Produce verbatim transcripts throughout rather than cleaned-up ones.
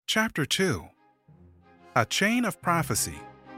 Chapter two. A Chain of Prophecy.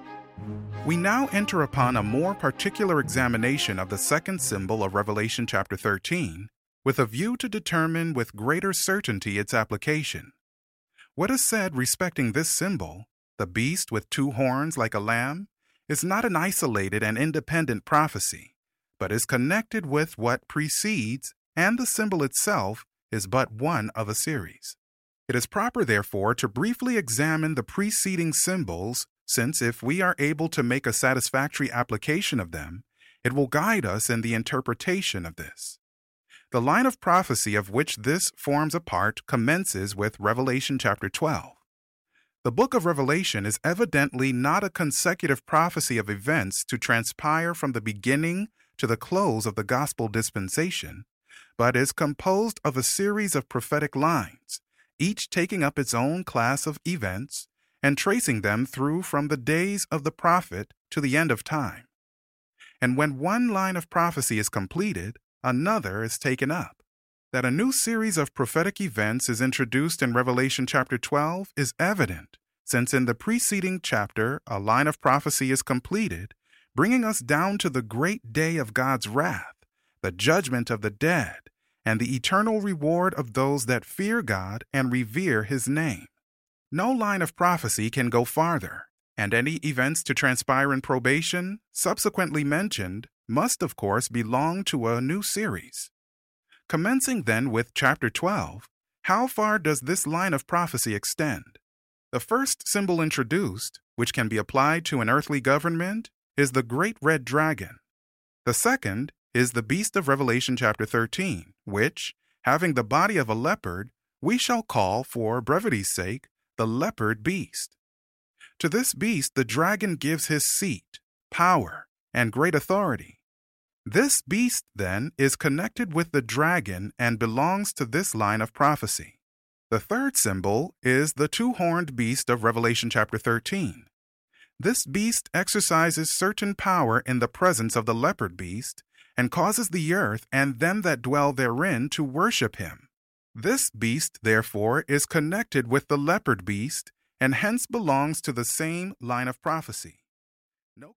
We now enter upon a more particular examination of the second symbol of Revelation chapter thirteen, with a view to determine with greater certainty its application. What is said respecting this symbol, the beast with two horns like a lamb, is not an isolated and independent prophecy, but is connected with what precedes, and the symbol itself is but one of a series. It is proper, therefore, to briefly examine the preceding symbols, since if we are able to make a satisfactory application of them, it will guide us in the interpretation of this. The line of prophecy of which this forms a part commences with Revelation chapter twelve. The book of Revelation is evidently not a consecutive prophecy of events to transpire from the beginning to the close of the gospel dispensation, but is composed of a series of prophetic lines, each taking up its own class of events and tracing them through from the days of the prophet to the end of time. And when one line of prophecy is completed, another is taken up. That a new series of prophetic events is introduced in Revelation chapter twelve is evident, since in the preceding chapter a line of prophecy is completed, bringing us down to the great day of God's wrath, the judgment of the dead, and the eternal reward of those that fear God and revere His name. No line of prophecy can go farther, and any events to transpire in probation, subsequently mentioned, must of course belong to a new series. Commencing then with chapter twelve, how far does this line of prophecy extend? The first symbol introduced, which can be applied to an earthly government, is the great red dragon. The second is the beast of Revelation chapter thirteen, which, having the body of a leopard, we shall call, for brevity's sake, the leopard beast. To this beast the dragon gives his seat, power, and great authority. This beast, then, is connected with the dragon and belongs to this line of prophecy. The third symbol is the two-horned beast of Revelation chapter thirteen. This beast exercises certain power in the presence of the leopard beast, and causes the earth and them that dwell therein to worship him. This beast, therefore, is connected with the leopard beast, and hence belongs to the same line of prophecy.